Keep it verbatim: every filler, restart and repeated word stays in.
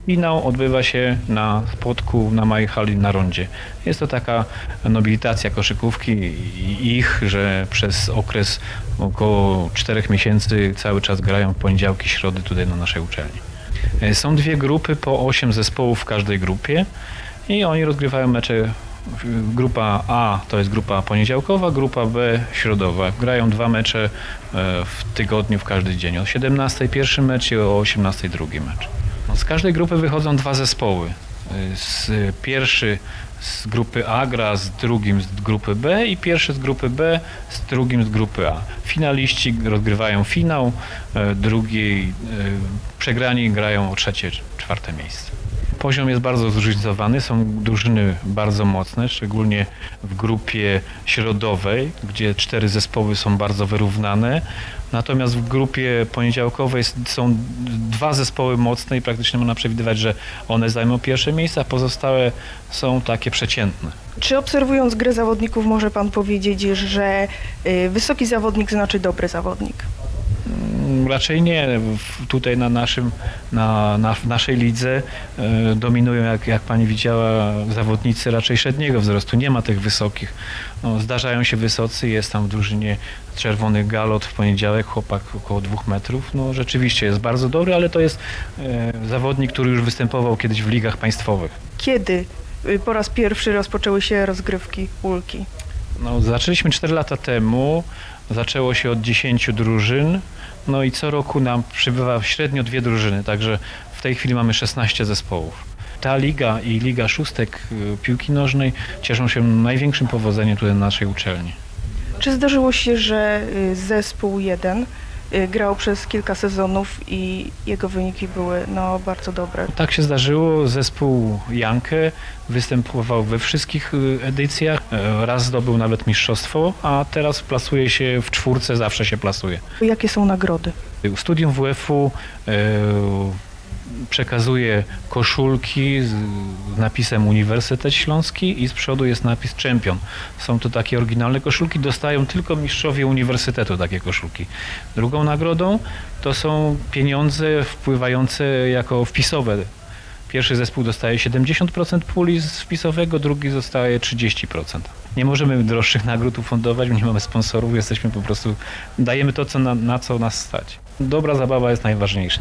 Finał odbywa się na Spodku, na małej hali na rondzie. Jest to taka nobilitacja koszykówki i ich, że przez okres około czterech miesięcy cały czas grają w poniedziałki, środy tutaj na naszej uczelni. Są dwie grupy, po osiem zespołów w każdej grupie i oni rozgrywają mecze. Grupa A to jest grupa poniedziałkowa, grupa B środowa. Grają dwa mecze w tygodniu w każdy dzień. O siedemnastej pierwszy mecz i o osiemnastej drugi mecz. Z każdej grupy wychodzą dwa zespoły. Z pierwszy z grupy A gra z drugim z grupy B i pierwszy z grupy B z drugim z grupy A. Finaliści rozgrywają finał, drugi przegrani grają o trzecie, czwarte miejsce. Poziom jest bardzo zróżnicowany, są drużyny bardzo mocne, szczególnie w grupie środowej, gdzie cztery zespoły są bardzo wyrównane. Natomiast w grupie poniedziałkowej są dwa zespoły mocne i praktycznie można przewidywać, że one zajmą pierwsze miejsca, a pozostałe są takie przeciętne. Czy obserwując grę zawodników może pan powiedzieć, że wysoki zawodnik znaczy dobry zawodnik? Raczej nie. Tutaj na naszym, na, na, w naszej lidze e, dominują, jak, jak pani widziała, zawodnicy raczej średniego wzrostu. Nie ma tych wysokich. No, zdarzają się wysocy. Jest tam w drużynie Czerwony Galot w poniedziałek, chłopak około dwóch metrów. No, rzeczywiście jest bardzo dobry, ale to jest e, zawodnik, który już występował kiedyś w ligach państwowych. Kiedy po raz pierwszy rozpoczęły się rozgrywki Ulki? No, zaczęliśmy cztery lata temu. Zaczęło się od dziesięciu drużyn, no i co roku nam przybywa średnio dwie drużyny, także w tej chwili mamy szesnaście zespołów. Ta liga i Liga Szóstek piłki nożnej cieszą się największym powodzeniem tutaj na naszej uczelni. Czy zdarzyło się, że zespół jeden grał przez kilka sezonów i jego wyniki były no, bardzo dobre? Tak się zdarzyło. Zespół Jankę występował we wszystkich edycjach. Raz zdobył nawet mistrzostwo, a teraz plasuje się w czwórce, zawsze się plasuje. Jakie są nagrody? Studium W F-u e, przekazuje koszulki z napisem Uniwersytet Śląski i z przodu jest napis Czempion. Są to takie oryginalne koszulki, dostają tylko mistrzowie uniwersytetu takie koszulki. Drugą nagrodą to są pieniądze wpływające jako wpisowe. Pierwszy zespół dostaje siedemdziesiąt procent puli z wpisowego, drugi dostaje trzydzieści procent. Nie możemy droższych nagród ufundować, nie mamy sponsorów, jesteśmy po prostu, dajemy to, co na, na co nas stać. Dobra zabawa jest najważniejsza.